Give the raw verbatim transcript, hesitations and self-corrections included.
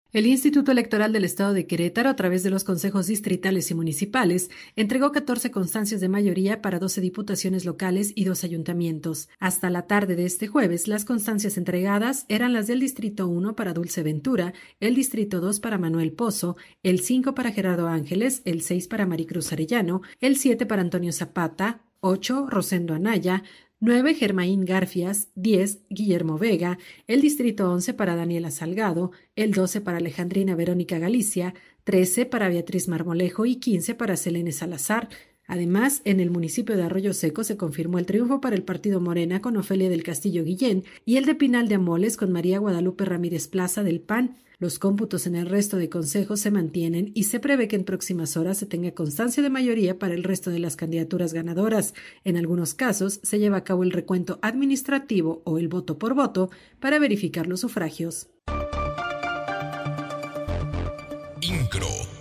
El Instituto Electoral del Estado de Querétaro, a través de los consejos distritales y municipales, entregó catorce constancias de mayoría para doce diputaciones locales y dos ayuntamientos. Hasta la tarde de este jueves, las constancias entregadas eran las del Distrito uno para Dulce Ventura, el Distrito dos para Manuel Pozo, el cinco para Gerardo Ángeles, el seis para Maricruz Arellano, el siete para Antonio Zapata, ocho Rosendo Anaya, nueve Germaín Garfias, diez Guillermo Vega, el Distrito once para Daniela Salgado, el doce para Alejandrina Verónica Galicia, trece para Beatriz Marmolejo y quince para Selene Salazar. Además, en el municipio de Arroyo Seco se confirmó el triunfo para el partido Morena con Ofelia del Castillo Guillén y el de Pinal de Amoles con María Guadalupe Ramírez Plaza del P A N. Los cómputos en el resto de consejos se mantienen y se prevé que en próximas horas se tenga constancia de mayoría para el resto de las candidaturas ganadoras. En algunos casos se lleva a cabo el recuento administrativo o el voto por voto para verificar los sufragios. Incro.